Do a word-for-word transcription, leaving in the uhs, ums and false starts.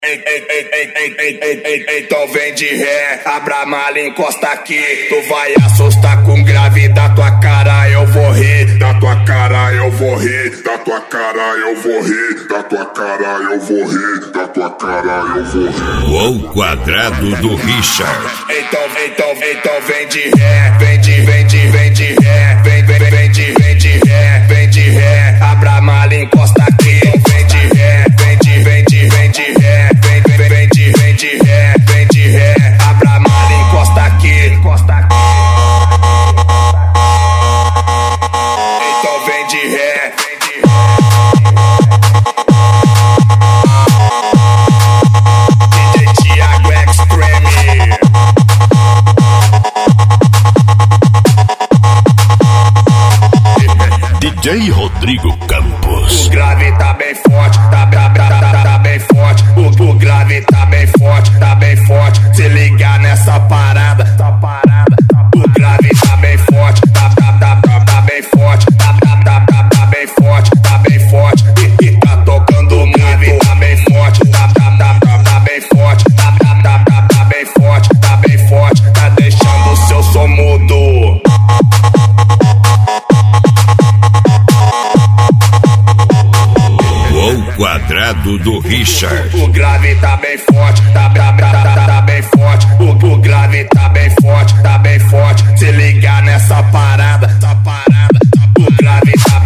Ei, ei, ei, ei, ei, ei, ei, ei, ei, então vem de ré, abra a mala, encosta aqui. Tu vai assustar com grave, da tua cara eu vou rir. Da tua cara eu vou rir, da tua cara eu vou rir, da tua cara eu vou rir, da tua cara eu vou rir. O quadrado do Richard. Então, então, então vem de ré, vem de, vem de, vem de ré, vem, vem, vem de, vem de ré, vem de ré, abra a mala, encosta aqui. Vem de ré, vem de, vem de, vem de ré, vem, vem, vem de, vem de ré, vem de ré, abra a mala, encosta aqui, encosta aqui. Então vem de ré, vem de ré. D J Thiago Extreme. D J Rodrigo Campos. O grave tá bem forte, tá, tá, tá, tá, tá bem forte. O, o grave tá bem forte, tá bem forte. Se ligar nessa parada, tá parada. O grave tá bem forte, tá, tá, tá, tá, tá bem forte. Tá, tá, tá, tá, tá bem forte, tá bem forte. E, e tá tocando o grave, tá bem forte. Tá, tá, tá, tá, tá bem forte. Tá, tá, tá, tá, tá bem forte, tá bem forte. Tá deixando o seu som mudo. O quadrado do Richard. O grave tá bem forte, tá, tá, tá, tá, tá bem forte. O, o grave tá bem forte, tá bem forte. Se ligar nessa parada, tá parada. O grave tá